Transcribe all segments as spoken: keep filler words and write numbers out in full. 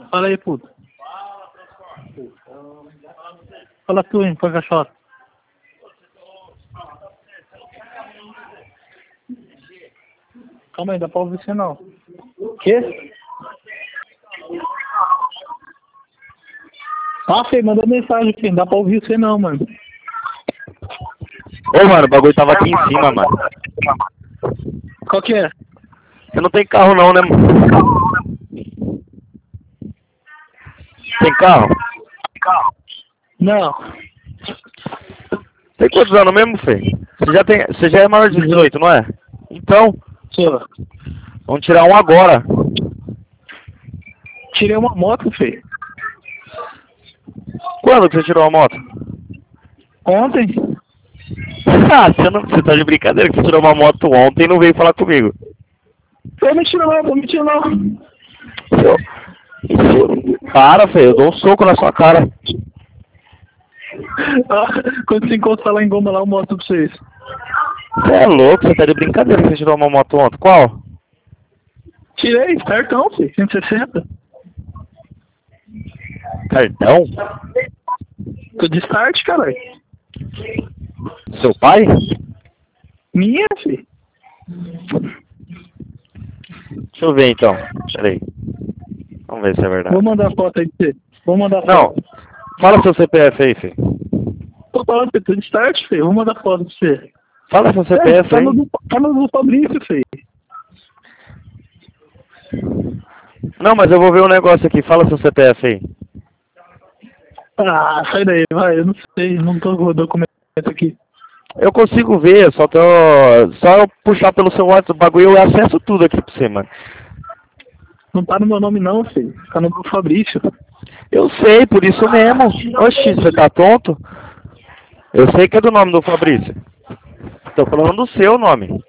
Fala aí, puto. Fala tu, hein, pra cachorro. Calma aí, dá pra ouvir você não. Quê? Ah, Fê, mandou mensagem, Fê. Não dá pra ouvir você não, mano. Ô, mano, o bagulho tava aqui em cima, mano. Qual que é? Você não tem carro não, né, mano? Tem carro? Não. Tem quantos anos mesmo, Fê? Você já, tem, você já é maior de dezoito, não é? Então, Sou. vamos tirar um agora. Tirei uma moto, Fê. Quando que você tirou a moto? Ontem. Ah, você, não, você tá de brincadeira que você tirou uma moto ontem e não veio falar comigo. Tô mentindo não, tô mentindo não. Eu, eu, para, Fê, eu dou um soco na sua cara. Ah, quando você encostar lá em Goma, lá eu mostro pra vocês. Você é louco, você tá de brincadeira que você tirou uma moto ontem. Qual? Tirei, cartão, Fê. cento e sessenta. Cartão? Tô de start, caralho. Seu pai? Minha, Fê. Deixa eu ver então. Peraí. Vamos ver se é verdade. Vou mandar foto aí pra você. Vou mandar Não. foto. Fala seu C P F aí, Fê. Tô falando, Fê. Tô de start, Fê. Vou mandar foto pra você. Fala seu C P F é, tá aí. no, do- tá no do Fabrício, Fê. Não, mas eu vou ver um negócio aqui. Fala seu C P F aí. Ah, sai daí, vai. Eu não sei. Não tô com o documento aqui. Eu consigo ver, só tô. Só eu puxar pelo seu WhatsApp o bagulho eu acesso tudo aqui pra você, mano. Não tá no meu nome não, Fê. Tá no do Fabrício. Eu sei, por isso mesmo. Oxi, você tá tonto? Eu sei que é do nome do Fabrício. Tô falando do seu nome.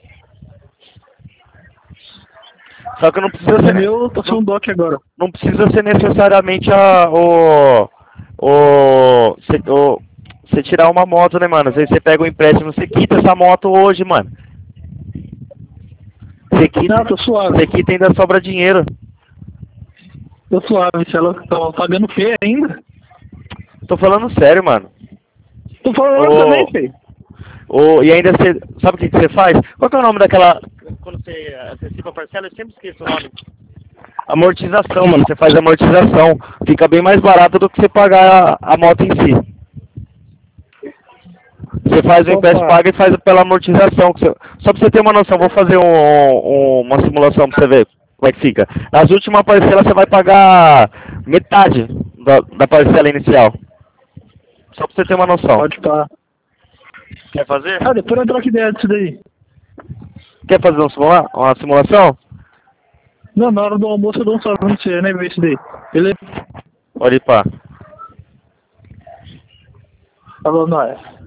Só que não precisa O ser. meu, eu tô sem um doc agora. Não precisa ser necessariamente a, o. O. Você, o, você tirar uma moto, né, mano? Às vezes você pega um empréstimo, você quita essa moto hoje, mano. Você quita, Não, tô suave. você quita e ainda sobra dinheiro. Tô suave. Se ela tá pagando feio ainda. Tô falando sério, mano. Tô falando Ô, também, Fê. ô, e ainda você. Sabe o que, que você faz? Qual que é o nome daquela. Quando você antecipa a parcela, eu sempre esqueço o nome. Amortização, mano. Você faz amortização. Fica bem mais barato do que você pagar a, a moto em si. Você faz o empréstimo, paga e faz pela amortização. que você- Só pra você ter uma noção, vou fazer um, um- uma simulação pra você ver como é que fica. Nas últimas parcelas você vai pagar metade da, da parcela inicial. Só pra você ter uma noção. Pode pá. Quer fazer? Ah, depois eu troco ideia disso daí. Quer fazer um simula uma simulação? Não, na hora do almoço eu dou um salve pra você, né? Ver isso daí. Beleza? Pode ir pá. Falou, nós.